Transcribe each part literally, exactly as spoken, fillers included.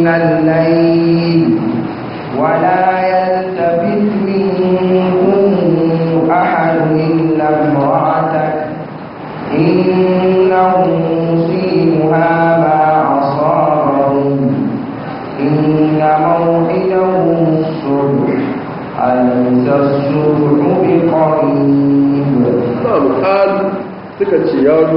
من الليل ولا يلتفت منكم أحد إلا امرأتك إنه مصيبها ما أصابهم إن موعدهم الصبح أليس الصبح بقريب. نعم قال سكت يارو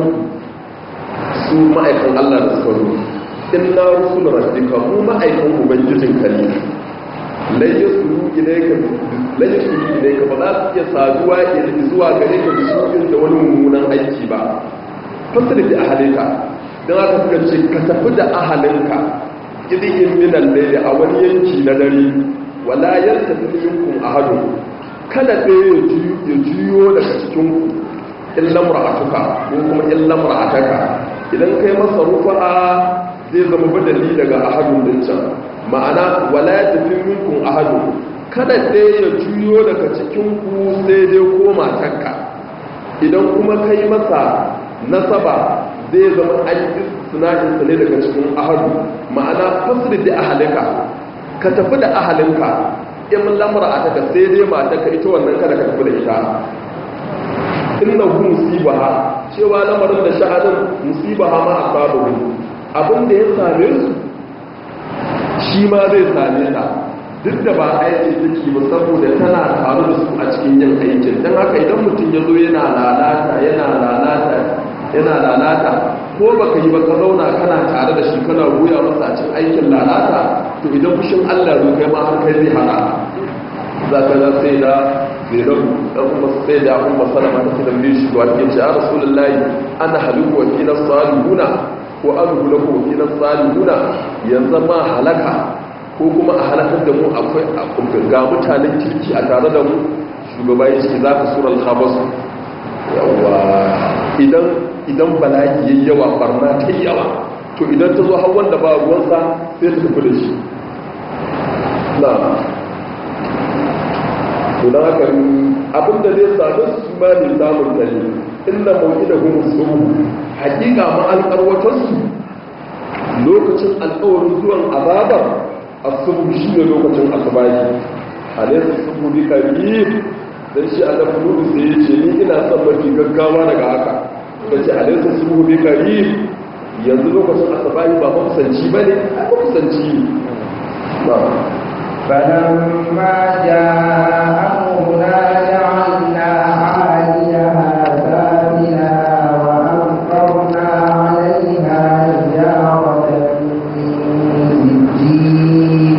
su ma'aikan Allah da suka zo inna rusul rabbika mu ma'aikan ubangijin kare lai yasulu ilayka lai yasulu ilayka ba za su iya saduwa ilayka zuwa gare ka bisukin da wani mummunan aiki ba fasali da ahalinka don haka suka ce ka tafi da ahalinka idiyin minan laili a wani yanki na dare wala yaltafi minkum ahadun kada ɗaya ya juyo daga cikin ku illa mura'atuka ko kuma illa mura'ataka idan kai masa rufa'a zai zama badali daga ahadun din can ma'ana wala yaltafi minkum ahadun kada ɗaya ya juyo daga cikin ku sai dai ko matarka idan kuma kai masa nasaba zai zama an istinadin sa ne daga cikin ahadu ma'ana fasri da ahalika ka tafi da ahalinka in lamura a taka sai dai matarka ita wannan kada ka tafi da ita inna hu musibaha cewa lamarin da sha'anin musibaha ma asabu abin da ya same su shi ma zai same ta duk da ba aiki take ba saboda tana tare da su a cikin yin aikin dan haka idan mutum ya zo yana lalata yana lalata yana lalata ko baka yi ba ka zauna kana tare da shi kana goya masa cin aikin lalata to idan fushin Allah zo kai ma har kai zai hana za ka ga sai da zai rabu dan kuma sai da umma salama ta tambaye shi to ake ce ya rasulullahi ana haluku wa kina salihuna ko azu lahu wa kina salihuna yanzu ma halaka ko kuma a halakar da mu akwai ga mutanen kirki a tare da mu shugaba ya ce za ka surar habasu yawa idan idan bala'i yayi yawa barna ta yawa to idan ta zo har wanda ba ruwansa sai ta tafi da shi na to dan haka abinda zai sami su ma ne samun tare inna mawqidahum subu hakika ma alqarwatan su lokacin alƙawarin zuwan azabar asubu shine lokacin asbahi alaysa subu bi kabir dan shi Allah kuma sai ya ce ni ina son mafi gaggawa daga haka da ce alaisa su bi karib yanzu lokacin asabahi ba makusanci ba ne a makusanci ba falamma ja'amuna ja'alna 'aliyaha safilaha wa amtarna 'alayha hijaratan min sijjin.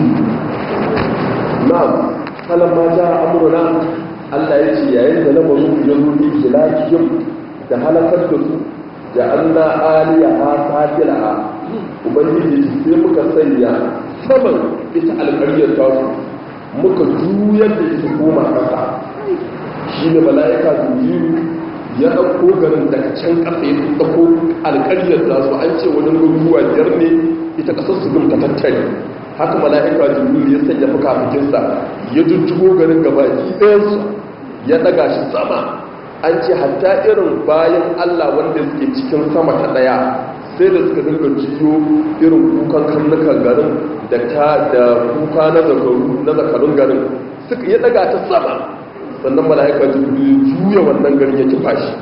na'am falamma ja'a amruna Allah ya ce yayin da lamarin ya zo ni hilakiyum da halakar da su da Allah aliya ha safilaha ubangiji sai muka sanya saman ita alƙaryar ta su muka juyar da ita koma ƙasa shi ne mala'ika jibrilu ya ɗauko garin daga can ƙasa ya ɗauko alƙaryar ta su an ce wani ruwa biyar ne ita ƙasar su gumta tattare haka mala'ika jibrilu ya sanya fuka-fukinsa ya jujjugo garin gabaki ɗayansu ya ɗaga shi sama an ce hatta irin bayan Allah wanda suke cikin sama ta daya sai da suka dinga jiyo irin kukan karnukan garin da ta da kuka na zakaru na zakarun garin suka ya daga ta sama sannan mala'ika jibril juya wannan garin ya kifa shi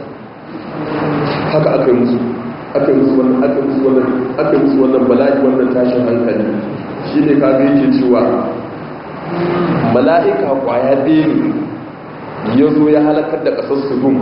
haka aka yi musu aka yi musu wannan aka yi musu wannan aka yi musu wannan bala'i wannan tashin hankali shine kaga yake cewa mala'ika kwaya ɗaya ya zo ya halakar da ƙasar sudum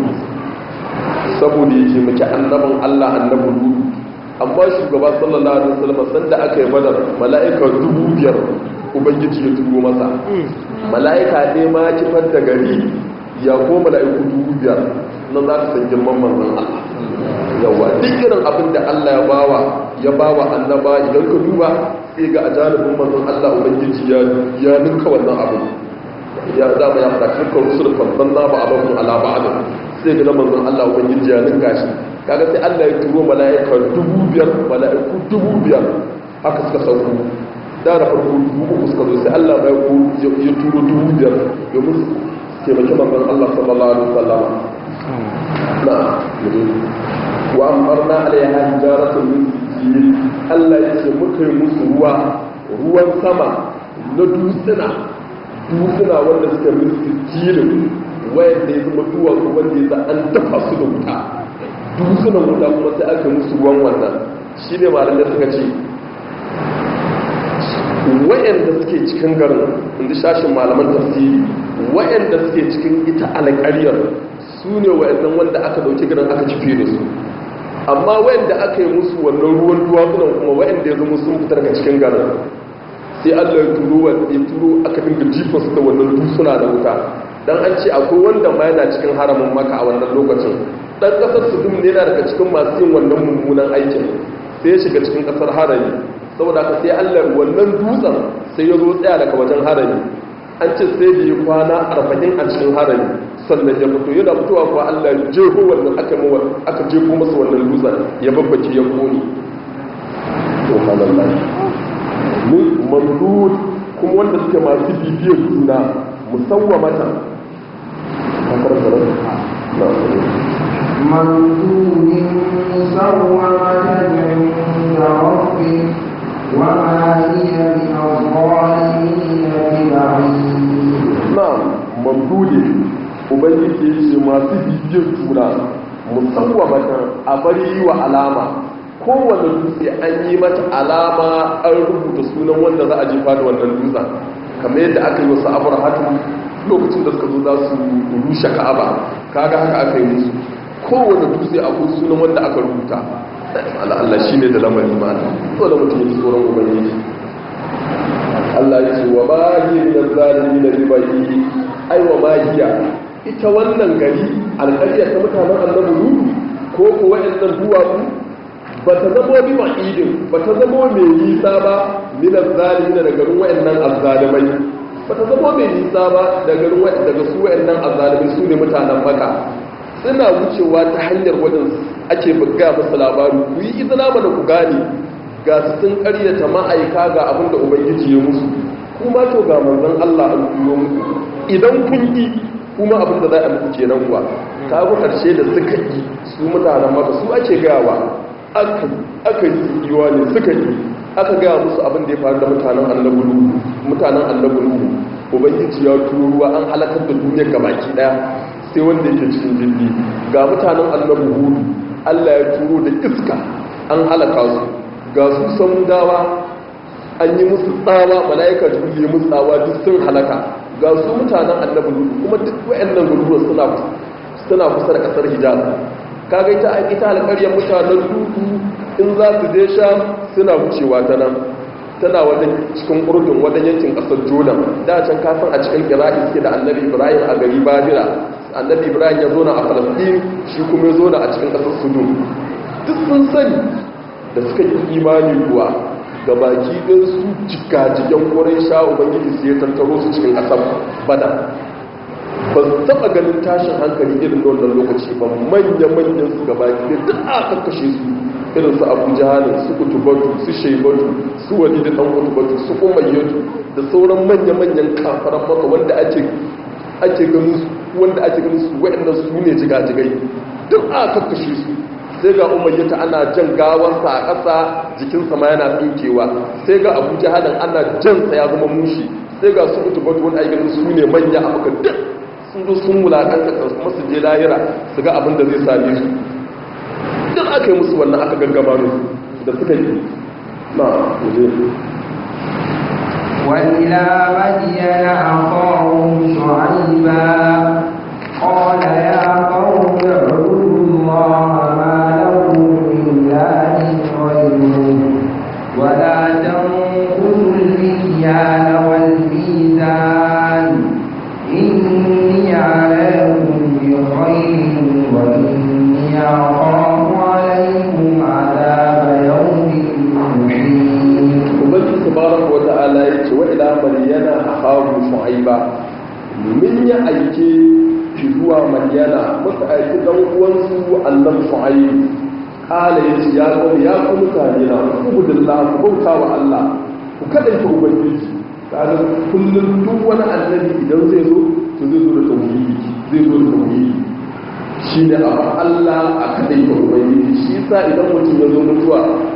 saboda ya taimaki annaban Allah annabin Lutu amma shugaba sallallahu alaihi wasallam sanda aka yi badar mala'ika dubu biyar ubangiji ya turo masa mala'ika ne ma kifar da gari ya ko mala'iku dubu biyar nan za ka san girman manzon Allah yawa duk irin abin da Allah ya bawa ya bawa annaba idan ka duba sai ga ajalibin manzon Allah ubangiji ya ya ninka wannan abin ya zama ya fada kirkar rusul fansanna ba abin ala ba'ad sai ga manzon Allah ubangiji ya ninka shi kaga sai Allah ya turo mala'ika dubu biyar mala'iku dubu biyar haka suka sauko da da farko dubu uku suka zo sai Allah ya ko ya turo dubu biyar domin taimaki manzon Allah sallallahu alaihi wasallam na wa amarna alaiha hijaratun min sijil Allah ya ce muka yi musu ruwa ruwan sama na dutsuna dutsuna wanda suka rufe jilin wayanda ya zama duwatsu wanda ya za an dafa su da wuta dutsunan wuta kuma sai aka musu ruwan wannan shi ne malamai suka ce wayanda suke cikin garin inda shashin malaman tafsiri wayanda suke cikin ita alƙaryar su ne wayannan wanda aka dauki garin aka cife da su amma wayanda aka yi musu wannan ruwan duwatsunan kuma wayanda ya zama sun fitar daga cikin garin sai Allah ya turo wanda ya turo aka dinga jifa su da wannan dutsuna da wuta dan an ce akwai wanda ma yana cikin haramin Makka a wannan lokacin dan kasar su dum ne yana daga cikin masu yin wannan mummunan aikin sai ya shiga cikin kasar harami saboda haka sai Allah wannan dutsen sai ya zo tsaya daga wajen harami an ce sai da ya kwana arba'in a cikin harami sannan ya fito yana fitowa kuwa Allah ya jeho wannan aka mawa aka jeho masa wannan dutsen ya babbace ya kone to halalla mu mamdud kuma wanda suke masu bibiyar juna musawwamata kamar da na ممدود مسومة عند ربك وما هي من الظالمين ببعيد. نعم ممدود ubangiji ya ce masu bibiyar juna musawwamata a bari yi wa alama kowane dutse an yi mata alama an rubuta sunan wanda za a jefa da wannan dutsen kamar yadda aka yi wasu abrahatu lokacin da suka zo za su rushe ka'aba kaga haka aka yi musu kowane dutse akwai sunan wanda aka rubuta Allah shi ne da lamarin ma'ana to da mutum yi tsoron ubangiji Allah ya ce wa magiya min zalimi na ribayi ai wa magiya ita wannan gari alƙarya ta mutanen annabi nuhu ko ko wa'annan duwatsu ba ta zama bi ma'idin ba ta zama mai nisa ba min zalimi da garin wa'annan azzalimai ba ta zama mai nisa ba daga daga su wa'annan azzalimai su ne mutanen Makka suna wucewa ta hanyar wajen ake buga musu labari ku yi izina mana ku gane ga su sun karyata ma'aika ga abin da ubangiji ya musu kuma to ga manzon Allah an turo muku idan kun yi kuma abin da za a muku kenan kuwa ta ga karshe da suka yi su mutanen Makka su ake gawa aka aka yi yiwa ne suka yi aka gaya musu abin da ya faru da mutanen annabi Nuhu mutanen annabi Nuhu ubangiji ya turo ruwa an halakar da duniya gabaki daya sai wanda yake cikin jirgi ga mutanen annabi Hud Allah ya turo da iska an halaka su ga su samudawa an yi musu tsawa malaika jibril ya musu tsawa duk sun halaka ga su mutanen annabi Hud kuma duk wayannan garuruwa suna suna kusa da kasar Hijaz kaga ita ita alƙaryar mutanen Hud in za su je Sham suna wucewa ta nan tana wajen cikin urdun wajen yankin kasar Jordan da can kafin a cikin Iraki suke da annabi Ibrahim a gari Babila annabi Ibrahim ya zo na a Palestine shi kuma ya zo na a cikin kasar Sudan duk sun sani da suka yi imani kuwa ga baki ɗin su jikajigen ƙwarai sha ubangiji su ya tattaro su cikin ƙasar Badar ba su taɓa ganin tashin hankali irin wannan lokaci ba manya-manyan su ga baki ɗin duk a kakkashe su irin su abu jihalin su kutubatu su shaibatu su wani da ɗan kutubatu su umayyatu da sauran manya-manyan kafaran maka wanda ake ake ganin su wanda ake ganin su waɗannan su ne jigajigai duk a kakkashe su sai ga umayyata ana jan gawarsa a ƙasa jikinsa ma yana tsinkewa sai ga abu jihalin ana jansa ya zama mushi sai ga su kutubatu wanda ake ganin su ne manya a maka duk sun zo sun wulaƙanta kuma su je lahira su ga abin da zai same su duk aka yi musu wannan aka gaggama ne da suka yi na waje وإلى مدين أخاهم شعيبا قال يا قوم اعبدوا الله ما لكم من إله غيره ولا تنقضوا المكيال والميزان إني عليكم بخير وإني أخاف عليكم عذاب يوم محيط. وبنجي تبارك وتعالى يقول وإلى مدين أخاهم شعيبا من يأيكي في زوا مدين مسأيكي دوانسو أنم شعيب قال يا قوم يا قوم كاننا اعبد الله وبوتا الله وكذلك ubangiji kaga kullum duk wani annabi idan zai zo to zai zo da tauhidi zai zo da tauhidi shine a Allah a kadai ta ubangiji shi yasa idan mutum ya zo mutuwa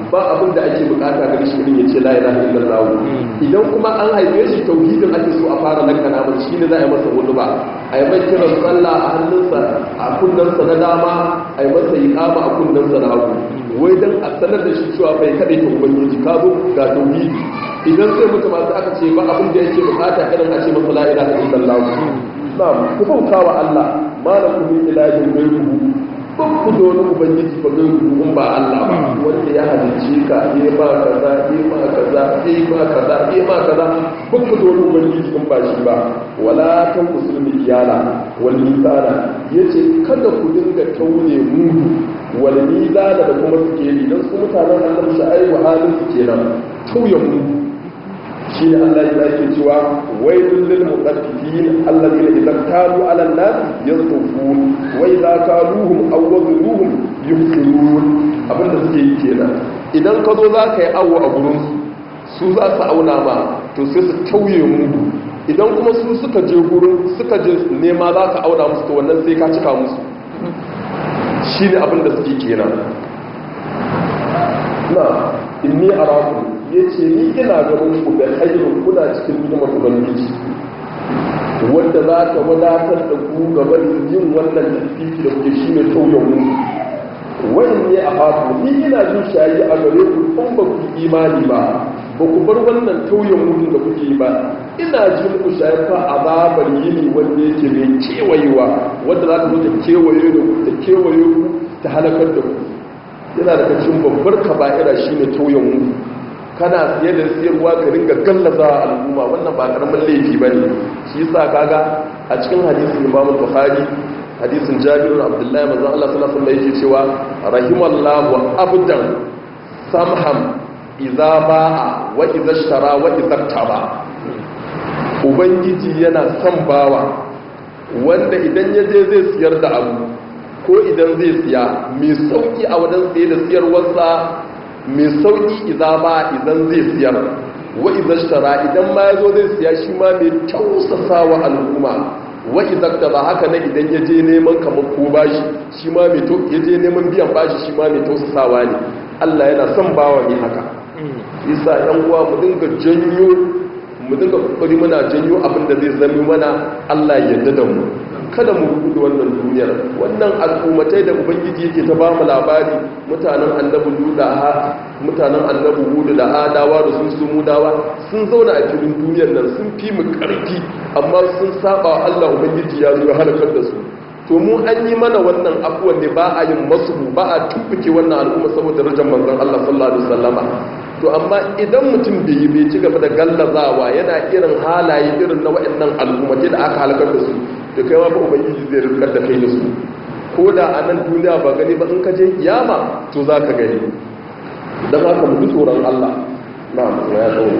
ba abin da ake bukata ga shi din yace la ilaha illallah idan kuma an haife shi tauhidin ake so a fara lankana masa shine za a yi masa hudu ba a yi mai kiran sallah a hannunsa a kunnensa na dama a yi masa iqama a kunnensa na hagu wai dan a sanar da shi cewa bai kadai ta ubangiji ka zo ga tauhidi idan sai mutum masu aka ce ba abin da yake bukata irin a ce masa la ilaha illallah na'am ku bauta wa Allah malakum min ilahin ghayruhu ban ku da wani ubangiji ba ghayruhu ba Allah ba wanda ya halice ka ya ba kaza ya ba kaza ya ba kaza ya ba kaza ban ku da wani ubangiji kun ba shi ba wala tanqusul mikyala wal mizana yace kada ku dinga taune mudu wal mizana da kuma sikeli dan su mutanen Allah sha'aibu halin su kenan tauye mudu shi ne Allah ya ke cewa wailul lil mutaffifin alladhina idza kalu 'ala an-nas yastawfun wa idza kaluhum aw wazanuhum yukhsirun abinda suke yi kenan idan ka zo zaka yi awo a gurin su su za su auna ma to sai su tauye mudu idan kuma su suka je gurin suka je nema za ka auna musu to wannan sai ka cika musu shi ne abinda suke kenan na inni arakum ya ce ni ina gaban ku da hairin kuna cikin hidimar ubangiji wanda za ta wadatar da ku gaba da yin wannan tafiye da kuke shi ne tauyen mu wani ne a haku ni ina jin shayi a gare ku kun ba ku imani ba ba ku bar wannan tauyen mutum da kuke ba ina jin ku shayi fa azabar yini wanda yake mai kewayewa wanda za ta zo ta kewaye da ku ta kewaye ku ta halakar da ku yana daga cikin babbar kaba'ira shine tauyen mutum kana siye da siyarwa ka ringa gallaza al'umma wannan ba karamin laifi ba ne shi yasa kaga a cikin hadisin Imam Bukhari hadisin Jabir bin Abdullah manzo Allah sallallahu alaihi wasallam yake cewa rahimallahu abdan samham idza ba'a wa idza ishtara wa idza taba ubangiji yana son bawa wanda idan ya je zai siyar da abu ko idan zai siya mai sauki a wajen siye da siyarwarsa mai sauki idan ba idan zai siyar wa idan shara idan ma yazo zai siya shi ma mai tausasa wa al'umma wa idan ta ba haka na idan ya je neman kamar ko bashi shi ma mai ya je neman biyan bashi shi ma mai tausasawa ne Allah yana son bawa mai haka isa yan uwa mu dinga janyo mu dinga kokari muna janyo abin da zai zama mana Allah ya yarda da mu kada mu gudu wannan duniyar wannan al'ummatai da ubangiji yake ta ba mu labari mutanen annabi duda ha mutanen annabi hudu da adawa da sun sun mudawa sun zauna a cikin duniyar nan sun fi mu karfi amma sun saba wa Allah ubangiji ya zo ya halakar da su to mu an yi mana wannan abuwan ne ba a yin masu ba a tumbuke wannan al'umma saboda darajar manzon Allah sallallahu alaihi wasallama to amma idan mutum bai yi bai ci gaba da gallazawa yana irin halaye irin na waɗannan al'ummatai da aka halakar da su da kai ma ba ubangiji zai rikar da kai da su ko da a nan duniya ba gani ba in ka je kiyama to za ka gani don haka mu ji tsoron Allah na ya tsawo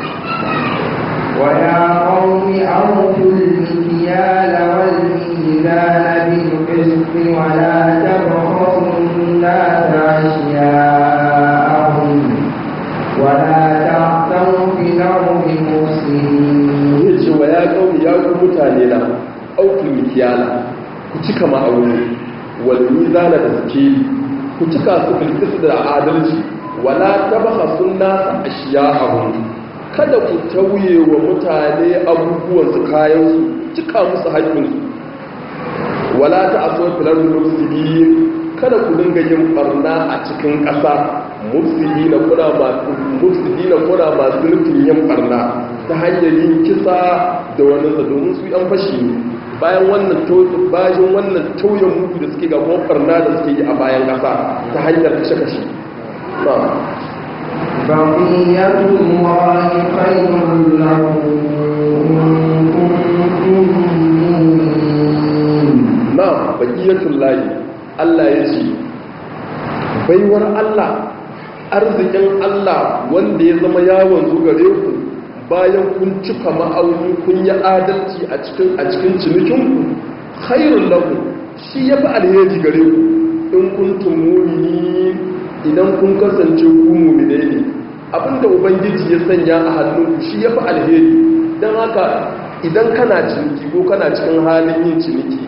ويا قوم أوفوا المكيال والميزان بالقسط ولا تبخسوا الناس أشياءهم ولا تعثوا في الأرض مفسدين. ويا قوم يا قوم متانينا أوفوا المكيال كتك ما أولي والميزان تسكيل كتك سبل قسط العادل ولا تبخسوا الناس أشياءهم kada ku tauye wa mutane abubuwansu kayansu cika musu haƙƙinsu wala ta aso filar mufsidi kada ku dinga yin barna a cikin ƙasa mufsidi na kuna masu mufsidi na kuna masu nufin yin barna ta hanyar yin kisa da wani sa domin su yan fashi ne bayan wannan bayan wannan tauyen mutu da suke ga kuma barna da suke yi a bayan ƙasa ta hanyar kashe-kashe بقية الله خير لكم إن كنتم مؤمنين. نعم بقية الله الله يجي baiwar Allah arzikin Allah wanda ya zama yawon zugare ku bayan kun cika ma'auni kun yi adalci a cikin a cikin cinikinku khairul lakum shi yafi alheri gare ku in kuntum mu'minin idan kun kasance ku mu'minai ne abinda ubangiji ya sanya a hannunku shi yafi alheri dan haka idan kana ciniki ko kana cikin halin yin ciniki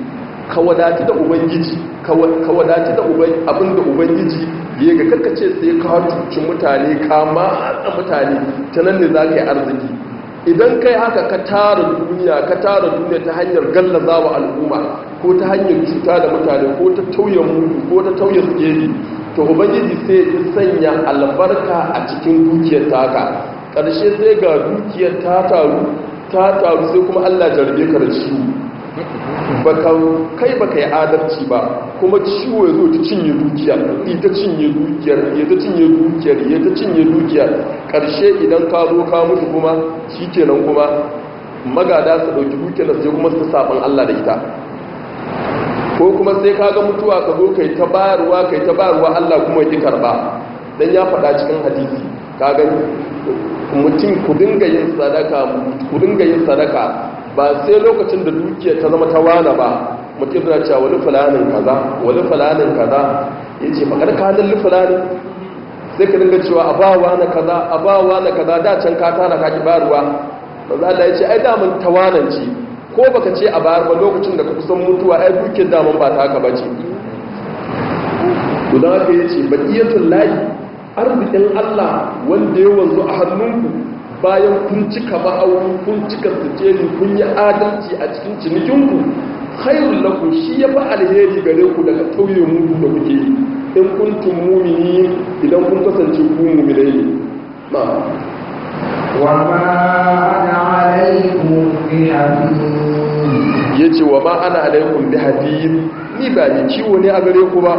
ka wadatu da ubangiji ka wadatu da abin da ubangiji ya ga karkace sai ka cuci mutane ka matsa mutane ta nan ne za ka yi arziki idan kai haka ka tara duniya ka tara duniya ta hanyar gallaza wa al'umma ko ta hanyar cuta da mutane ko ta tauye mutu ko ta tauye sikeli to ubangiji sai ya sanya albarka a cikin dukiyar taka ƙarshe sai ga dukiyar ta taru ta taru sai kuma Allah jarbe ka da ciwo baka kai baka yi adalci ba kuma ciwo ya zo ta cinye dukiyar ita cinye dukiyar ya ta cinye dukiyar ya ta cinye dukiyar ƙarshe idan ka zo ka mutu kuma shikenan kuma magada su dauki dukiyar sai kuma su saban Allah da ita ko kuma sai ka ga mutuwa ka zo kai ta bayarwa kai ta bayarwa Allah kuma ya ki karba dan ya faɗa cikin hadisi ka gani mutum ku dinga yin sadaka ku dinga yin sadaka ba sai lokacin da dukiya ta zama ta wana ba mutum yana cewa wani fulanin kaza wani fulanin kaza yace fa karkanin fulanin sai ka dinga cewa abawa na kaza abawa na kaza da can ka tara ka ki bayarwa manzo Allah yace ai da mun tawananci ko baka ce a bayar ba lokacin da ka kusan mutuwa ai dukiyar da mun ba ta haka bace to dan haka yace baqiyatul lahi arzikin Allah wanda ya wanzu a hannunku bayan kun cika ma'auni kun cika sujeri kun yi adalci a cikin cinikinku khairul lakum shi ya fa alheri gare ku daga tauye mutu da kuke yi in kuntum mu'minin idan kun kasance ku mu'minai ne na wa ma ana alaykum bi hafiz yace wa ma ana alaykum bi hafiz ni ba ni ciwo ne a gare ku ba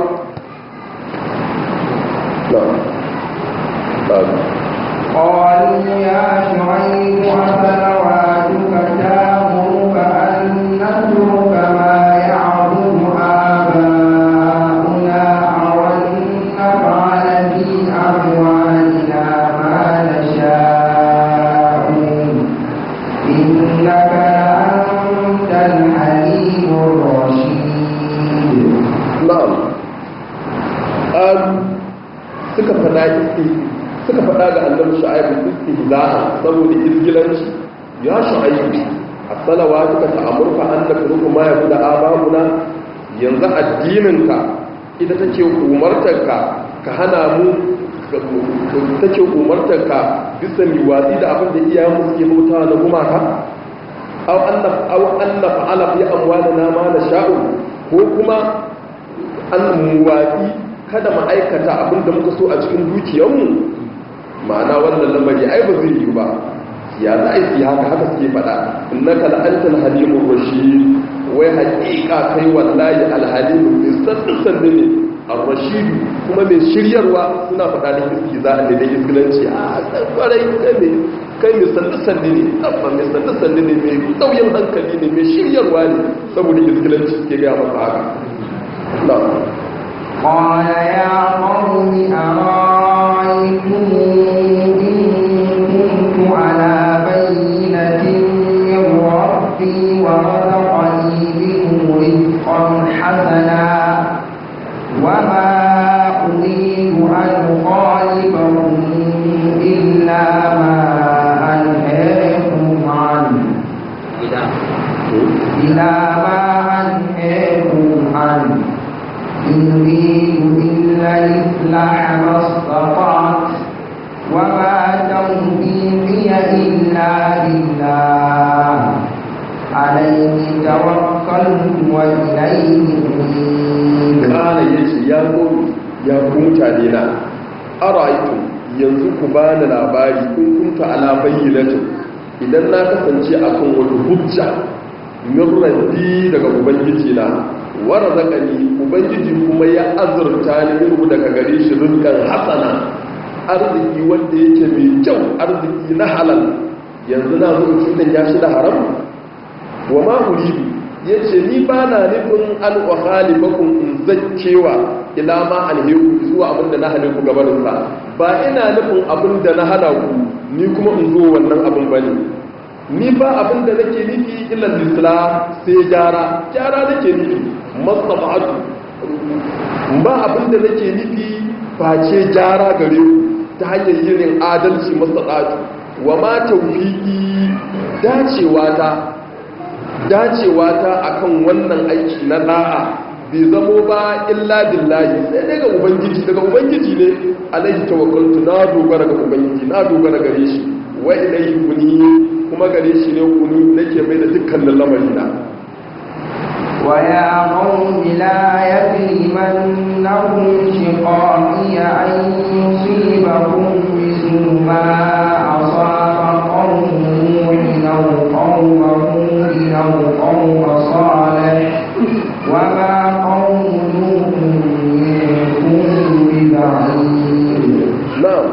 na قالوا يا شعيب أفلواتك تأمرك أن نترك ما يعبد آباؤنا أو أن نفعل في أموالنا ما نشاء إنك لأنت الحليم الرشيد. نعم. suka fada suka fada ga annabi shu'aib istihza'a saboda izgilanci ya shu'aib as-salawatuka ta'murka an natruku ma yabuda ababuna yanzu addininka ita take umartarka ka hana mu take umartarka bisa miwatsi da abin da iyayen mu suke bauta na gumaka aw anna aw anna fa'ala fi amwalina ma nasha'u ko kuma an muwatsi kada mu aikata abin da muka so a cikin dukiyarmu ma'ana wannan lamari ai ba zai yi ba ya za a yi haka haka suke faɗa innaka la antal halimur rashid wai haƙiƙa kai wallahi alhalimu mai sassan ne ar-rashid kuma mai shiryarwa suna faɗa da iski za a ne da isgilanci a kwarai kai mai kai mai sassan ne abba mai sassan ne mai sauyin hankali ne mai shiryarwa ne saboda isgilanci suke ga masa haka na'am قال يا قوم أرأيتم إن كنت على بينة من ربي ورزقني منه رزقا حسنا وما أريد أن أخالفكم إلا ما أنهاكم عنه إلى ما أنهاكم عنه يريد إلا الإصلاح ما استطعت وما توفيقي إلا بالله عليه توكلت وإليه أنيب. قال يجي يا قوم يا قوم تعالينا أرأيتم yanzu ku bani labari kun kunta ala bayyinatin idan na kasance akan wata hujja min rabbi daga ubangiji na warzaqani ubangiji kuma ya azurta ni minhu daga gare shi rizqan hasana arziki wanda yake mai kyau arziki na halal yanzu na zo cikin ya shi da haram wa ma uridu yace ni ba na nufin an ukhalifakum in zakkewa ila ma alhiku zuwa abinda na haliku gabanin sa ba ina nufin abinda na hana ku ni kuma in zo wannan abin bane ni ba abinda nake nufi illa lisla sai gyara gyara nake nufi masabatu ba abinda nake nufi face gyara gare ku ta hanyar yin adalci masabatu wa ma tawfiqi dacewa ta dacewa ta akan wannan aiki na da'a bai zamo ba illa billahi sai dai ga ubangiji daga ubangiji ne alaihi tawakkaltu na dogara ga ubangiji na dogara gare shi wa ilaihi kuni kuma gare shi ne kunu nake mai da dukkan lamari na wa ya qawmi la yajrimannakum shiqaqi an yusibakum mislu ma asaba qawmun aw qawmun aw qawm salih wa ma qawmun minkum biba'id. na'am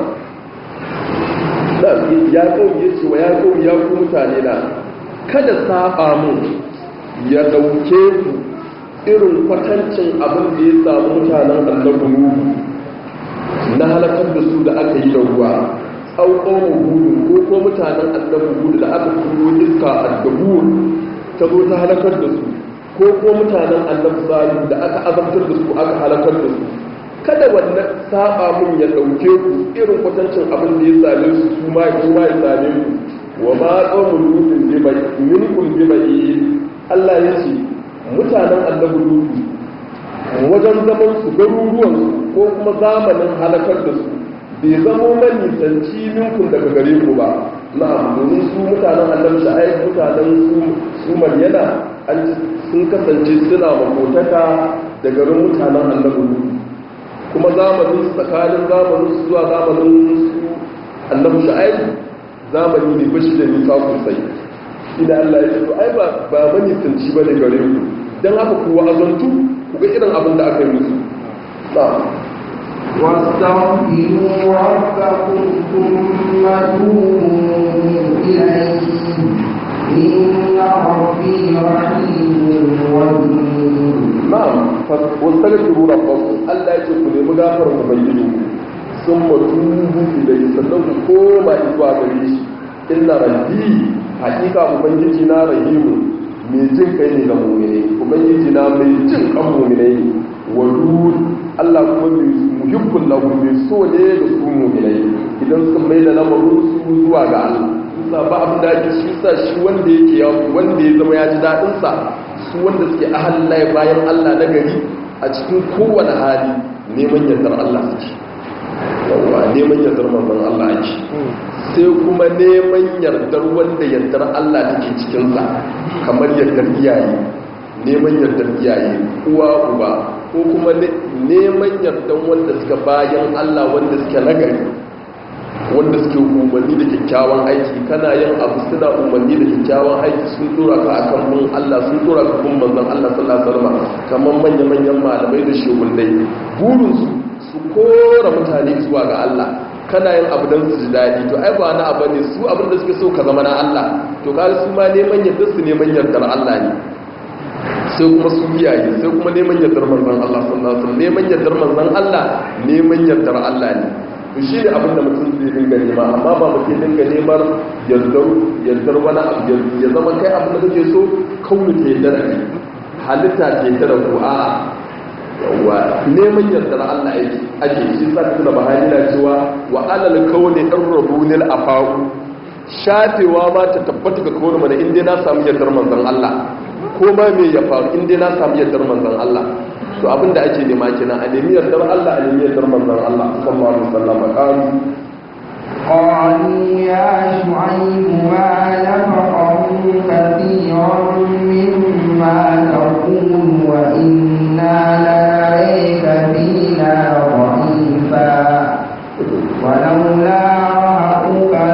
ya kawo ya ce wa ya kawo ya ku mutane na kada saba mun ya dauke ku irin kwatancin abin da ya samu mutanen annabi Nuhu na halakar da su da aka yi da ruwa auƙon hudu ko ko mutanen annabi Hudu da aka turo iska addabur ta zo ta halakar da su ko ko mutanen annabi Salihu da aka azabtar da su aka halakar da su kada wannan saba mun ya dauke ku irin kwatancin abin da ya same su su ma kuma ya same ku wa ma qawmul lutin bi bai minkum bi bai Allah ya ce mutanen annabi lutu wajen zaman su garuruwan ko kuma zamanin halakar da su bai zamo mani tanci minkum daga gare ku ba na'am domin su mutanen annabi sha'aib mutanen su su maryana an sun kasance suna makotaka da garin mutanen annabi lutu kuma zamanin tsakanin zamanin su zuwa zamanin su annabi shu'aib zamani ne bashi da nisa sosai idan Allah ya ce to ai ba ba mani tunci bane gare ku dan haka ku wa'azantu ku ga irin abin da aka yi musu na'am واستغفروا ربكم ثم توبوا إليه إن ربي رحيم ودود. na'am wastaghfiru rabbakum Allah yake ku nemi gafarar ubangiji sun matubu ilayhi sannan ku koma zuwa gare shi inna rabbi hakika ubangiji na rahimu mai jin kai ne ga mu'mini ubangiji na mai jin kan mu'mini wadud Allah kuma mai muhibbul lahu mai so ne ga su mu'minai idan sun mai da lamarin su zuwa ga Allah sa ba abin da yake shi sa shi wanda yake ya wanda ya zama ya ji dadin sa su wanda suke ahallai bayan Allah na gari a cikin kowane hali neman yardar Allah suke yawa neman yardar manzon Allah ake sai kuma neman yardar wanda yardar Allah take cikin sa kamar yardar iyaye neman yardar iyaye uwa uba ko kuma neman yardan wanda suka bayan Allah wanda suke nagari wanda suke umarni da kyakkyawan aiki kana yin abu suna umarni da kyakkyawan aiki sun tura ka akan mun Allah sun tura ka kun manzon Allah sallallahu alaihi wasallam kamar manyan manyan malamai da shehunai burin su su kora mutane zuwa ga Allah kana yin abu dan su ji dadi to ai ba na abu ne su abin da suke so ka zama na Allah to kaga su ma neman yardar su neman yardar Allah ne sai kuma su iyaye sai kuma neman yardar manzon Allah sallallahu alaihi wasallam neman yardar manzon Allah neman yardar Allah ne to shi ne abinda mutum zai dinga nema amma ba mutum dinga nemar yardar yardar wani abu ya zama kai abin da kake so kaunu ta yardar kai halitta ta yardar ku a yawa neman yardar Allah yake ake shi sa kuma bahani na cewa wa alal kauni arrabunil afaqu shafewa ma ta tabbata ga kaunu mana inda na samu yardar manzon Allah ko ma me ya faru inda na samu yardar manzon Allah to abinda ake nema kina a nemi yardar Allah a nemi yardar manzon Allah sallallahu alaihi wasallam qalu qalu ya shu'aib ma nafaqahu kathiran mimma taqulu wa inna larayka fina dha'ifa wa laula ra'uka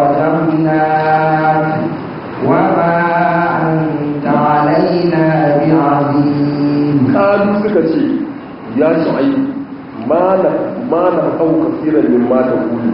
larajamnak wa ma anta alaina bi'aziz. kalu suka ce ya shu'ai ma na ma na hau kasiran min ma ta kulu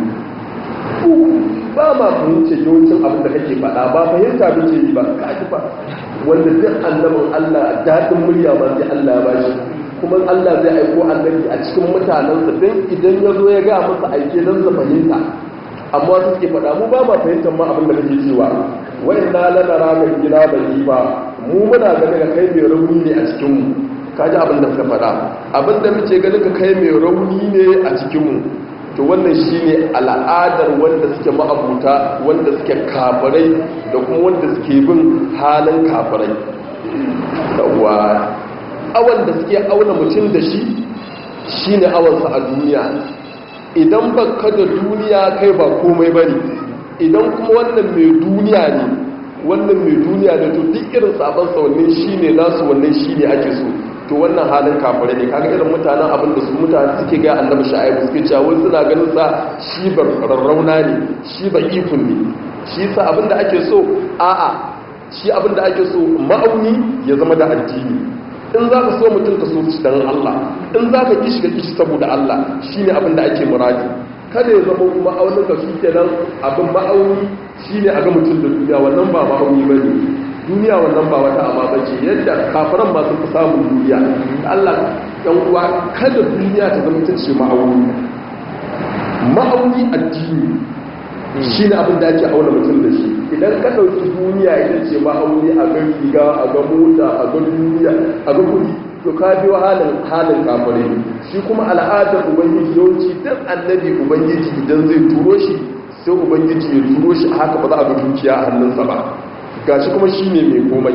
ba ma fahimce yawancin abin da kake faɗa ba fahimta bace yi ba ka ji ba wanda duk annabin Allah daɗin murya ma sai Allah ya bashi kuma Allah zai aiko annabi a cikin mutanensa don idan ya zo ya ga masa aike don su fahimta amma su ke faɗa mu ba ma fahimtar ma abin da kake cewa wa inna lana raka gida bai ba mu muna ganin ka kai mai rauni ne a cikin mu kaji abin da suka faɗa abin da muke ganin ka kai mai rauni ne a cikin mu to wannan shine al'adar wanda suke ma'abuta wanda suke kafirai da kuma wanda suke bin halin kafirai yawa awan da suke auna mutum da shi shine awansa a duniya idan baka da duniya kai ba komai bane idan kuma wannan mai duniya ne wannan mai duniya ne to duk irin sabon sa wannan shine nasu wannan shine ake so to wannan halin kafirai ne kaga irin mutanen abin da su mutane suke ga annabi Shu'aibu suke cewa wai suna ganin sa shi bar rarrauna ne shi ba ikun ne shi sa abin da ake so a'a shi abin da ake so ma'auni ya zama da addini in za ka so mutum ka so shi dan Allah in za ka kishi ka kishi saboda Allah shine abin da ake muradi kada ya zama kuma aunin ka shi kenan abin ma'auni shine a ga mutum da duniya wannan ba ma'auni bane duniya wannan ba wata amma bace yadda kafiran ba su fi samun duniya Allah yan uwa kada duniya ta zama ita ce ma'auni ma'auni addini shine abin da ake auna mutum da shi idan ka dauki duniya ita ce ma'auni a ga riga a ga mota a ga duniya a ga kudi to ka biyo halin halin kafirai shi kuma al'adar ubangiji yawanci duk annabi ubangiji idan zai turo shi sai ubangiji ya turo shi haka ba za a ga dukiya a hannunsa ba gashi kuma shi ne mai komai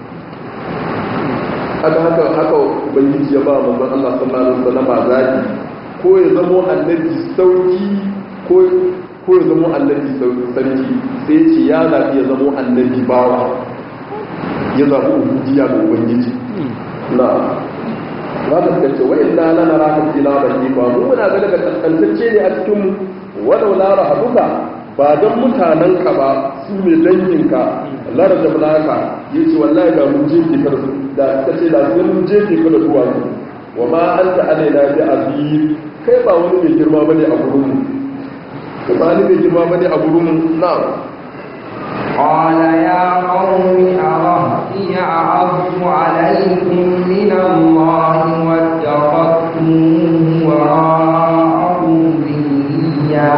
haka haka haka ubangiji ya ba manzon Allah sallallahu alaihi wasallam zaki ko ya zamo annabi sauki ko ko ya zamo annabi sauki sarki sai ce ya zabi ya zamo annabi bawa ya zabi ubudiyya ga ubangiji na ba ta kace wa inna lana raka ila baki ba mu muna ga daga kaskantacce ne a cikin mu walau la rahabuka ba don mutanenka ba su ne danginka lara da mulaka ya ce wallahi ga mun jefe ka da ta ce da sai mun jefe ka da duwatsu wa ma an ta alaina bi azim kai ba wani mai girma bane a gurin mu kai ba wani mai girma bane a gurin mu na قال يا قوم أرهطي أعظ عليكم من الله واتخذتموه وراءكم ذريا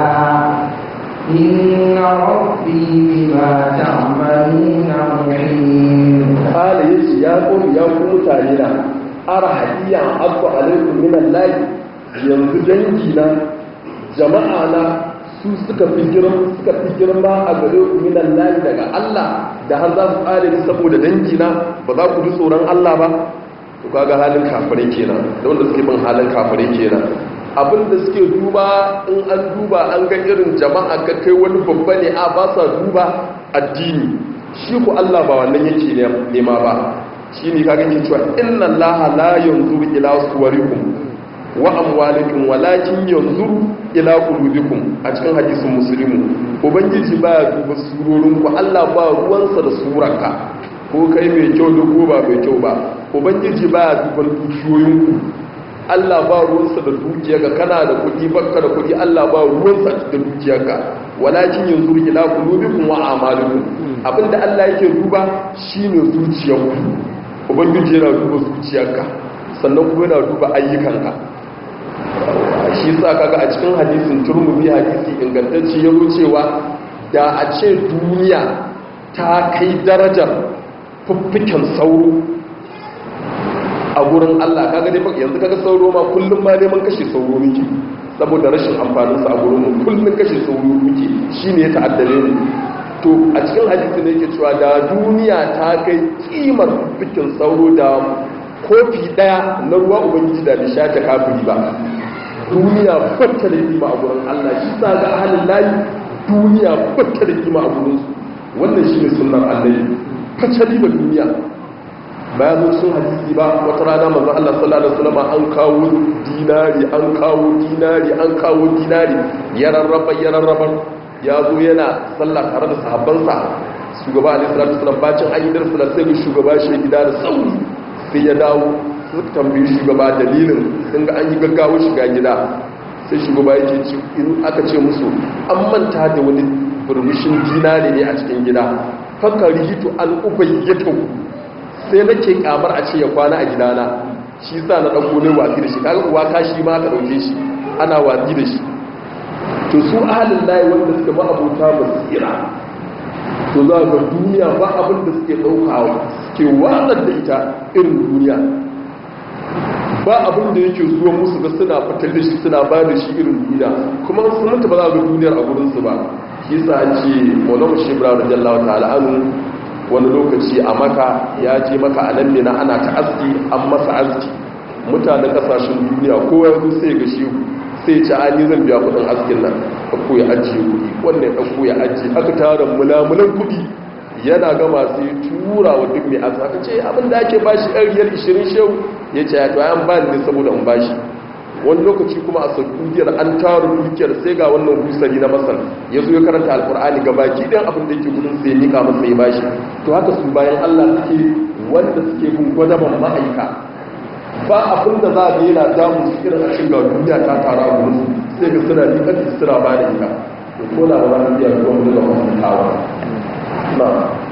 إن ربي بما تعملون محيط قال يسي يا قوم يا قوم تارينا أرهطي أعظ عليكم من الله yanzu dangina jama'ana su suka fi girma suka fi girma a gare ku minan lahi daga Allah da har za ku kare ni saboda dangina ba za ku ji tsoron Allah ba to kaga halin kafirai kenan da wanda suke bin halin kafirai kenan abinda suke duba in an duba an ga irin jama'a ga kai wani babba ne a ba sa duba addini shi ku Allah ba wannan yake nema ba shi ne kaga ke cewa inna Allah la yanzuru ila suwarikum wa amwalikum walakin yanzuru ila qulubikum a cikin hadisin muslimu ubangiji baya duba surorin ku Allah ba ruwansa da surarka ko kai mai kyau da ko ba mai kyau ba ubangiji baya duba dukiyoyin ku Allah ba ruwansa da dukiyarka kana da kuɗi bakka da kuɗi Allah ba ruwansa da dukiyarka walakin yanzuru ila qulubikum wa a'malikum abinda Allah yake duba shine zuciyarku ubangiji yana duba zuciyarka sannan kuma yana duba ayyukanka shi sa kaga a cikin hadisin turmudi hadisi ingantacce ya cewa da a ce duniya ta kai darajar fuffiken sauro a gurin Allah kaga dai yanzu kaga sauro ma kullum ma neman kashe sauro muke saboda rashin amfanin sa a gurin mu kullum kashe sauro muke shine ya ta'addare ne to a cikin hadisi ne yake cewa da duniya ta kai kimar fuffiken sauro da kofi daya na ruwa ubangiji da bai sha ta kafiri ba duniya fatta da kima a gurin Allah shi sa ga ahalin layi duniya fatta da kima a gurin su wannan shi ne sunnar annabi facali da duniya bayan zo sun hadisi ba wata rana manzo Allah sallallahu alaihi wasallam an kawo dinari an kawo dinari an kawo dinari ya rarraba ya rarraba ya zo yana sallah tare da sahabbansa shugaba alaihi salatu wasallam bacin ayyidar sallah sai shugaba shi gida da sauri sai ya dawo suka tambayi shugaba dalilin sun ga an yi gaggawa shiga gida sai shugaba yake ce in aka ce musu an manta da wani burmushin dinari ne a cikin gida fakar rihitu al'ubayyatu sai nake kamar a ce ya kwana a gidana shi sa na ɗauko ne watsi da shi kaga kuwa kashi ma ka ɗauke shi ana watsi da shi to su ahalin layi wanda suka ba abota basira to za ga duniya ba abin da suke ɗaukawa suke watsar da ita irin duniya ba abin da yake zuwa musu ba suna fitar da shi suna ba da shi irin duniya kuma sun mutu ba za ga duniyar a gurinsu ba shi sa an ce maulama shi ibrahim radiyallahu ta'ala anhu wani lokaci a maka ya je maka a nan ne na ana ta aski an masa aski mutanen kasashen duniya kowa yanzu sai ga shi sai ce a ni zan biya kudin askin nan ɗauko ya ajiye kudi wannan ɗauko ya ajiye aka tara mulamulan kudi yana gama sai tura wa duk mai aski aka ce abin da ake bashi ɗan riyar ishirin shehu ya ce ya to an ba ni saboda in bashi wani lokaci kuma a sakudiyar an tara dukiyar sai ga wannan husari na masar ya zo ya karanta alkur'ani ga baki ɗin abin da yake gudun sai ya nika masa ya bashi to haka su bayan allah suke wanda suke gun gwadaban ma'aika ba abin da za a yana damu su irin a cikin ga duniya ta tara a gurin sai ga suna liƙarci suna ba da ita to ko na ba za su iya zuwa mu daga masu tawa na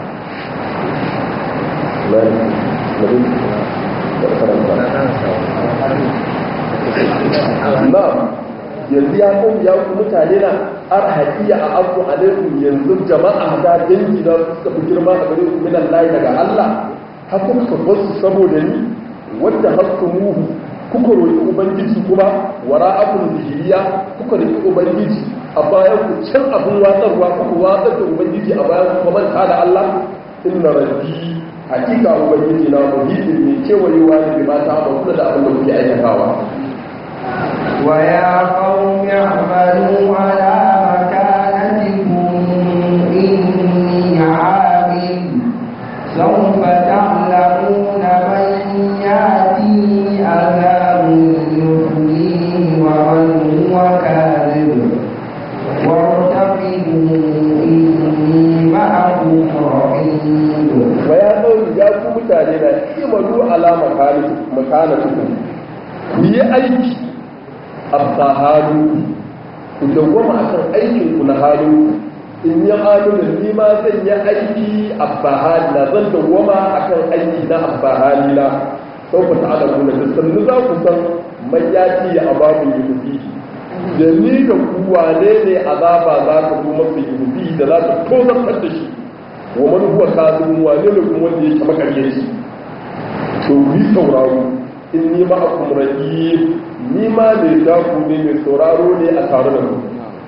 na yanzu ya kuma ya ku mutane na arhaqiya a abu alaikum yanzu jama'a da dangi na suka fi girma a gare ku minan layi daga Allah haka kuka basu saboda ni wanda haskumuhu kuka roƙi ubangiji kuma wara abun zihiriya kuka roƙi ubangiji a bayan ku can abin watsarwa kuka watsar da ubangiji a bayan ku manta da Allah inna rabbi hakika ubangiji na muhidin ne kewayewa ne bi mata ba kula da abin da kuke aikatawa wa ya qaumi i'malu ala makanatikum inni 'amil sawfa ta'lamuna man yati adhabun yuhlihi wa man huwa kadhib wartaqibu inni ma'akum raqib wa ya qaumi ya ku mutane na i'malu ala makanatikum ku yi aiki a halu ku dawwama akan aikin ku na halu in yi halu da ni ma zan yi aiki a bahali na zan dawwama akan aiki na abahali na sau ku ta'ala ku da sannu za ku san man yaki a babu yubi da ni da ku wane ne azaba za ka zo masa yubi da za ka tozartar da shi wa man huwa kazin wane ne kuma wanda yake makaryaci to yi sauraro in ni ma akum raqib ni ma da daku ne mai sauraro ne a tare da ku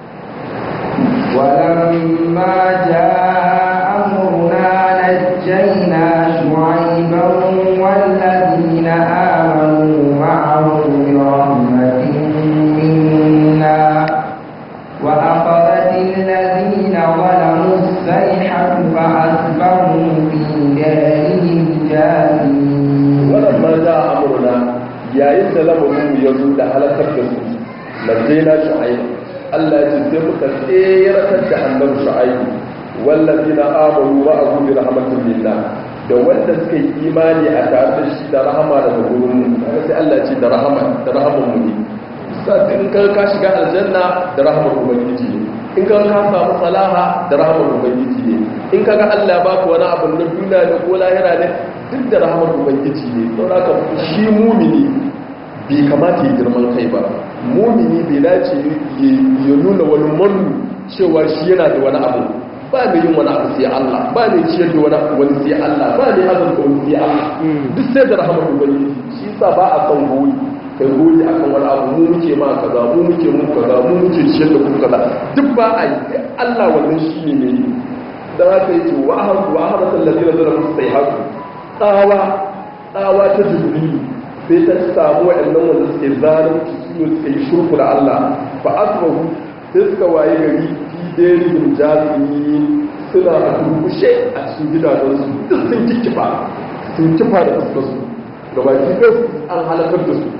walamma jaa amruna najjayna shu'ayban walladhina amanu ma'ahu bi rahmatin minna wa akhadhat alladhina zalamu as-sayhatu fa asbahu fi darihim jathimin walamma jaa amruna yayin da lamarin ya zo da halakar da su lajjena shu'aib Allah ya ce muka tsayar da annabi shu'aib wallazina amanu wa azu bi rahmatin lillah da wanda suka yi imani a tare da shi da rahama daga gurin mu sai Allah ya ce da rahama da rahaman mu ne sai in ka ka shiga aljanna da rahamar ubangiji ne in ka ka samu salaha da rahamar ubangiji ne in ka ga Allah ba ka wani abu na duniya ne ko lahira ne duk da rahamar ubangiji ne saboda ka shi mumini bai kamata ya girman kai ba mumini bai dace ya nuna wani mannu cewa shi yana da wani abu ba mai yin wani abu sai Allah ba mai ciyar da wani wani sai Allah ba mai azurta wani sai Allah duk sai da rahamar ubangiji shi sa ba a kan goyi kai goyi akan wani abu mu muke ma kaza mu muke mu kaza mu muke ciyar da ku kaza duk ba a yi Allah wannan shi ne mai dan haka yake wa ahadu wa ahadu alladhina zalamu sayhatu tsawa tsawa ta jibrilu sai ta samu waɗannan wanda suke zalunci su ne suka yi shirku da Allah fa asbahu sai suka waye gari fi derihim jazimi suna a turkushe a cikin gidajensu duk sun kikkifa sun kifa da fuskarsu gabaki ɗaya an halakar da su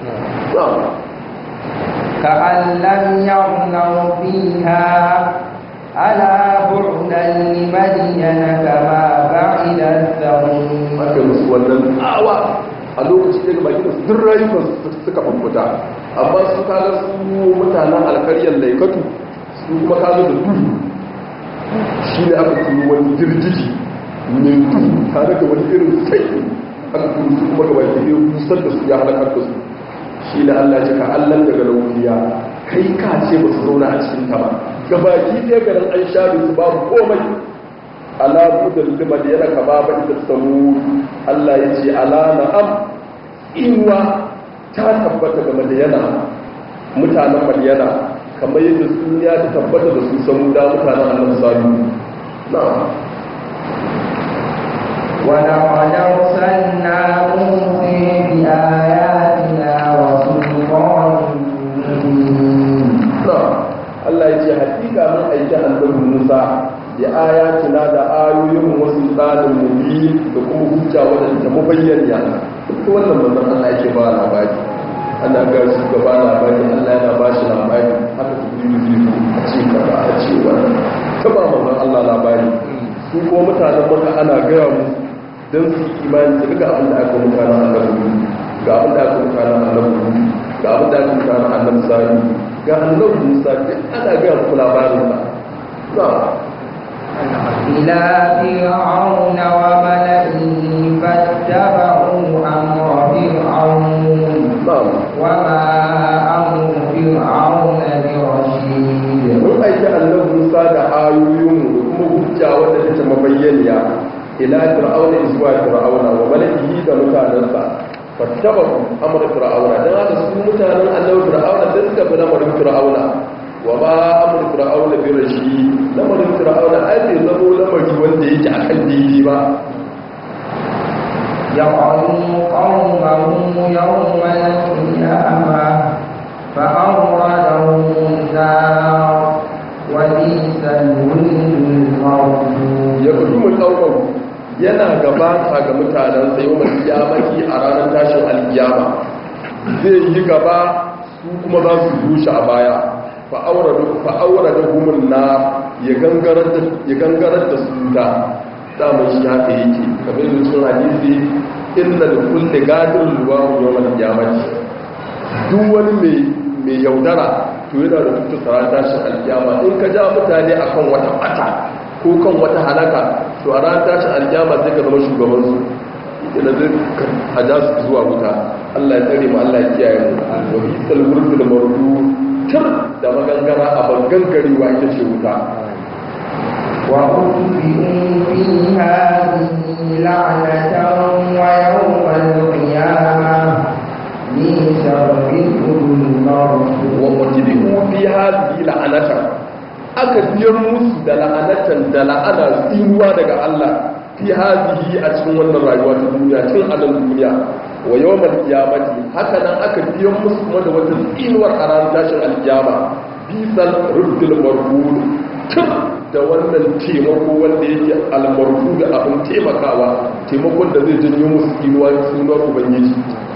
كأن لم يغنوا فيها ألا بعدا لمدين كما بعد الثمود aka musu wannan tsawa a lokacin da baki da su duk rayukan suka famfuta amma su kaga su mutanen alkaryar laikatu su kuma kaga da duhu shi ne aka turu wani jirgiji mai duhu tare da wani irin sai aka turu su kuma gaba ke busar da su ya halakar da su shi ne Allah ya ka Allah daga laukiya kai ka ce ba su zauna a cikin ta ba gabaki ɗaya garin an shafe su babu komai ala budal lima da yana kama ba ita samu Allah ya ce ala na'am inwa ta tabbata ga madiyana mutanen madiyana kamar yadda duniya ta tabbata da su samu da mutanen annabi salihu na'am ولقد أرسلنا موسى بآياتنا وسلطان مبين. Allah ya ce hakika mun aiki annabi Musa da ayatina da ayoyin wasu tsarin mubi da kuma hujja wadanda ta mabayyana duk wannan manzon Allah yake ba labari ana ga su gaba labari Allah yana ba shi labari haka su yi yi a ce kaza a ce wannan ta ba manzon Allah labari su ko mutanen maka ana gaya mu don su imani su ga abin da aka mutanen annabi ga abin da aka mutanen annabi ga abin da aka mutanen annabi sani ga annabi Musa duk ana ga muku labarin sa na ila fir'auna wa mala'ihi fattaba'u amra fir'aun wa ma amru fir'auna bi rashid. Mun aiki annabi Musa da ayoyin mu kuma hujja wanda take mabayyaniya ila fir'auna zuwa fir'auna wa mala'ihi da mutanansa fattabaru amr fir'auna dan haka su mutanen annabi fir'auna da suka bi lamarin fir'auna wa ba amr fir'auna bi rashi lamarin fir'auna ai bai zamo lamari wanda yake akan daidai ba yaqulu qawmuhu yawma al-qiyamah fa awradahum nar wa bisal wirdul yaqulu qawmuhu yana gabata ga mutanen sai yawan kiyamaki a ranar tashin alkiyama zai yi gaba su kuma za su rushe a baya fa'aura da gumin na ya gangarar da su da damar shi haka yake kamar yin sun hadisi inda da kulle gadin ruwa yawan kiyamaki duk wani mai yaudara to yana da tutu tsara tashin alkiyama in ka ja mutane akan wata bata ko kan wata halaka to a ran tashin aljama sai ka zama shugaban su idan zai haja su zuwa wuta Allah ya tsare mu Allah ya kiyaye mu wa bisal wurdul mardu tur da magangara a bangan gari wa ita ce wuta wa utbi'u fi hadhihi la'natan wa yawmal qiyamah min sharril mardu wa utbi'u fi hadhihi la'natan aka biyar musu da la'anatan da la'ana tsinuwa daga Allah fi hazihi a cikin wannan rayuwa ta duniya cikin adan duniya wa yawmal qiyamati haka nan aka biyar musu kuma da wata tsinuwar a ranar tashin alkiyama bisal rubdul marbud tun da wannan taimako wanda yake almarbu da abin taimakawa taimakon da zai janyo musu tsinuwa tsinuwar ubangiji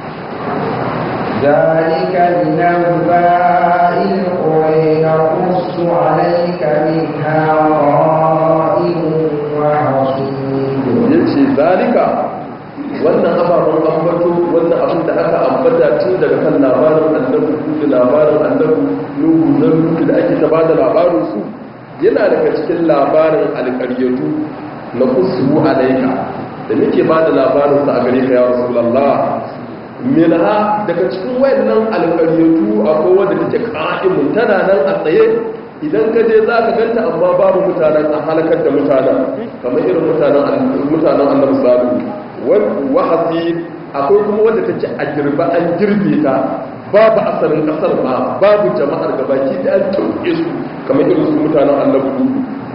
ذلك من أنباء القرى نقص عليك منها قائم وحصيد. يجي ذلك wannan ababen ambato wannan abin da aka ambata tun daga kan labarin annabi da labarin annabi nuhu na nuhu da ake ta bada labarin su yana daga cikin labarin alƙaryatu na kusu alaika da muke bada labarin sa a gare ka ya rasulullah minha daga cikin wayannan alƙaryatu akwai wanda take qa'imun tana nan a tsaye idan ka je za ka ganta amma babu mutanen a halakar da mutanen kamar irin mutanen mutanen annabi salihu wa hasi akwai kuma wanda take a girba an girbe ta babu asalin kasar ba babu jama'ar gabaki da an tauke su kamar irin su mutanen annabi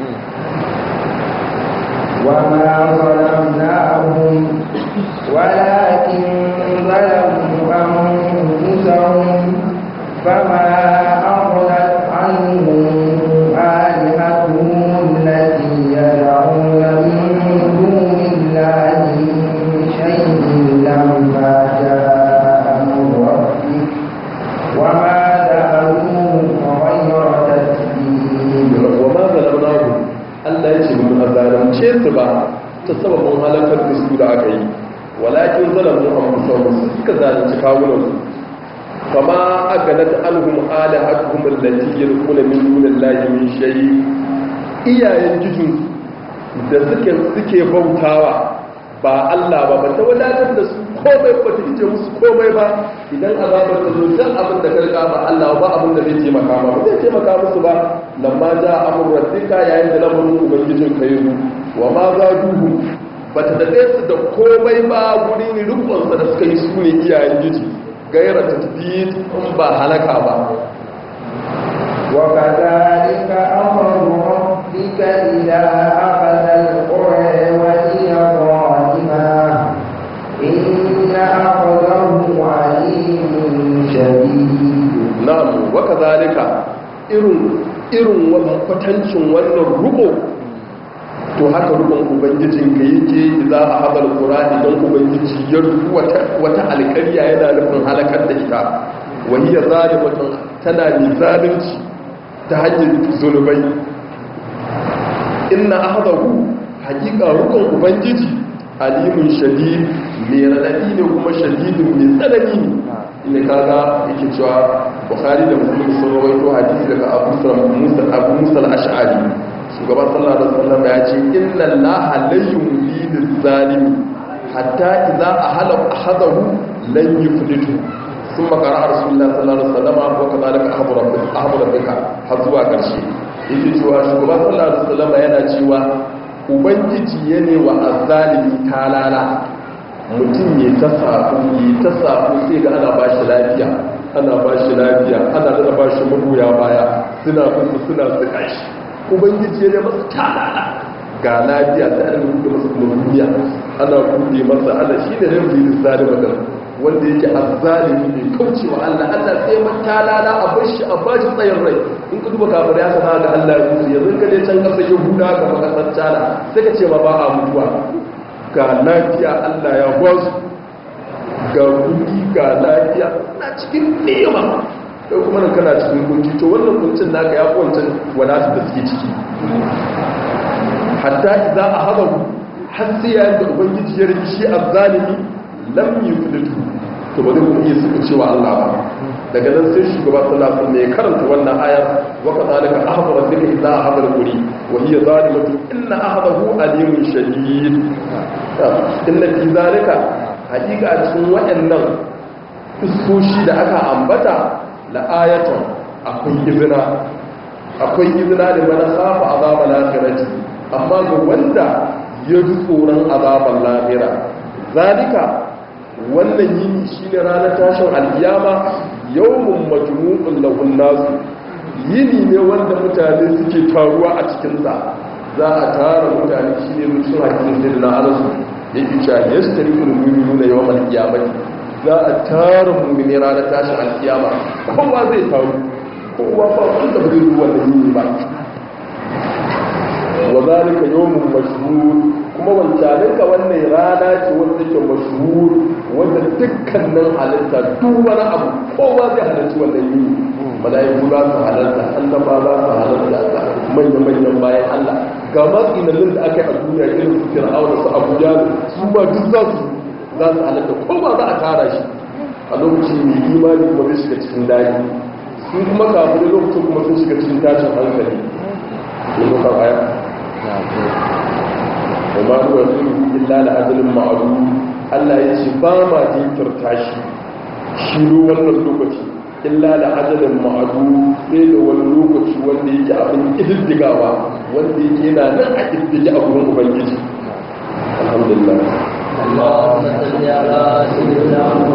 وما ظلمناهم ولكن ظلموا أنفسهم فما أغنت عنهم آلهتهم التي يدعون من دون الله من شيء لما جاء أمر ربك وما زالوا غير تتبيب. وما ظلمناهم Allah ya ce mun azalunce su ba ta sababin halakar da su da aka yi walakin zalamu anfusahum suka zalunci kawunan su fama aganat alhum alahatuhum allati yad'una min dunillahi min shay iyayen gijin da suke suke bautawa ba Allah ba ba ta wadatar da su komai ba ta ije musu komai ba idan azabar ta zo dan abin da karka ba Allah ba abin da zai taimaka ba ba zai taimaka musu ba lamma ja amru rabbika yayin da lamarin ubangijin kai zu wa ma za duhu ba ta dade su da komai ba gurin rukun sa da suka yi su ne iyayen giji gaira tatbid in ba halaka ba وكذلك أخذ ربك إذا أخذ القرى وهي ظالمة إن أخذه عليم شديد. نعم وكذلك irin irin wannan kwatancin wannan ruko to haka rukun ubangijin ka yake za a haɗa alƙura idan ubangiji ya rufu wata alƙarya yana nufin halakar da ita wahiyar zalimatun tana mai zalunci ta hanyar zunubai inna ahadahu hakika rukun ubangiji alimun shadid mai radadi ne kuma shadidin mai tsanani ne kaga yake cewa bukhari da muslim sun rawaito hadisi daga abu musa abu musa al-ash'ari shugaban sallallahu alaihi wasallam ya ce inna allaha la yumli liz-zalimi hatta idza ahala ahadahu lan yuflitu thumma qara'a rasulullah sallallahu alaihi wasallam wa kadhalika ahadu rabbika ahadu rabbika har zuwa karshe yake cewa shugaban sallallahu alaihi wasallam yana cewa ubangiji yana wa azzalimi talala mutum ya ta safu ya ta safu sai ga ana bashi lafiya ana bashi lafiya ana da bashi magoya baya suna kusa suna suka shi ubangiji ya masa talala ga lafiya da an rubuta masa kuma duniya ana kuɗe masa ana shi da rabbi zalimin wanda yake azzalimi ne kaucewa Allah Allah sai man talala a bar shi a bashi tsayin rai in ka duba kafir ya sana ga Allah ya yi yanzu ka je can kasa Yahuda ga makasar tala sai ka ce ma ba a mutuwa ga lafiya Allah ya ba su ga kuɗi ga lafiya na cikin nema kai kuma nan kana cikin kunci to wannan kuncin naka ya fi wancan wadatu da suke ciki hatta idza ahadahu har sai yayin da ubangiji ya riki shi azzalimi lam yuflitu to ba zai iya suka cewa Allah ba daga nan sai shugaba sallallahu alaihi wasallam ya karanta wannan ayar wa kadhalika ahadu rabbika idza ahada al-quri wa hiya zalimatu inna ahadahu alimun shadid inna fi zalika hakika cikin waɗannan iskoshi da aka ambata la ayatun akwai izina akwai izina da mana safa azabal akhirati amma ga wanda ya ji tsoron azaban lahira zalika wannan yini shine ranar tashin alkiyama yawmun majmu'un lahun nasu yini ne wanda mutane suke taruwa a cikin sa za a tara mutane shine mutum hakimin dinna alasu yake cewa yastarikul mu'minuna yawmal qiyamati za a tara mu'mini ranar tashin alkiyama kowa zai taru kowa ba wanda ba zai yi wannan yini ba wa zalika yawmun mashhur kuma wancanin ka wannan rana ce wanda take mashhur wanda dukkanin halitta duk wani abu kowa zai halarci wannan yini malaiku za su halarta annaba za su halarta manyan manyan bayan Allah ga matsinalin da aka yi a duniya irin su fir'auna su abuja su ba duk za su za su halarta kowa za a tara shi a lokacin mai imani kuma zai shiga cikin daji sun kuma kafin lokacin kuma sun shiga cikin tashin hankali ne muka baya wa ma huwa illa la ajalin ma'lum Allah ya ce ba ma jinkirta shi shi wannan lokaci illa la ajalin ma'lum sai da wani lokaci wanda yake abin ididdigawa wanda yake yana nan a iddige a gurin ubangiji alhamdulillah Allahumma salli ala sayyidina